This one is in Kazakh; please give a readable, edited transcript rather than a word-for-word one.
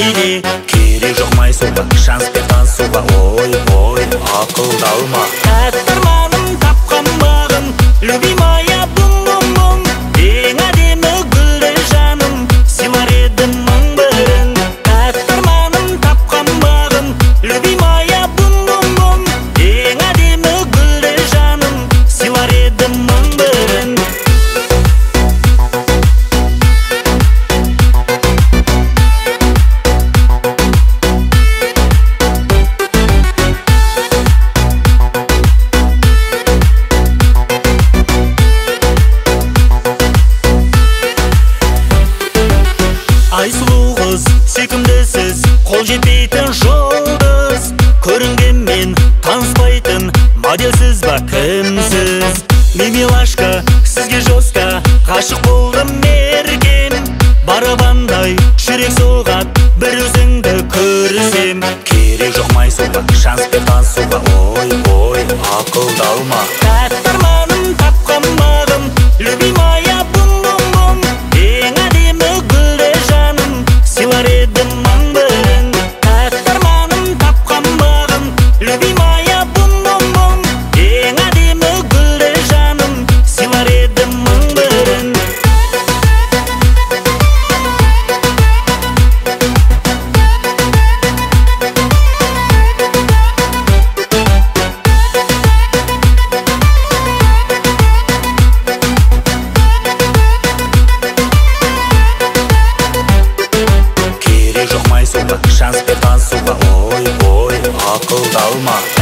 биле, керек жоқ майсуға, шанс бер тансуға. Ой, ақылды алма. Тәттірманым тапқан бағым, любимая бум-бум-бум. Ең әдемі гүлді жаным, сыйлар едім мың бірін. Тәттірманым тапқан бағым, любимая бум-бум-бум. Ең әдемі гүлді жаным, сыйлар едім мың бірін. Ай сұлу қыз, сүйкімдісіз, қол жетпейтін жұлдыз. Көрінгенмен таныспайтын, моделсіз ба кімсіз? Мимилашка, сізге жостка, ғашық болдым мерген. Барабандай жүрек соғат, бір өзіңді көрсем. Керек жоқ майсуға, шанс бер тансуға. Ой, ақылды алма. Тәттірманым тапқан бағым, любимая бум-бум-бум. Ең әдемі гүлді жаным, сыйлар едім мың бірін. Тәттірманым тапқан бағым, любимая бум-бум-бум. Ең әдемі гүлді жаным, сыйлар едім мың бірін. Керек жоқ майсуға, шанс бер тансуға. Ой, ақылды алма.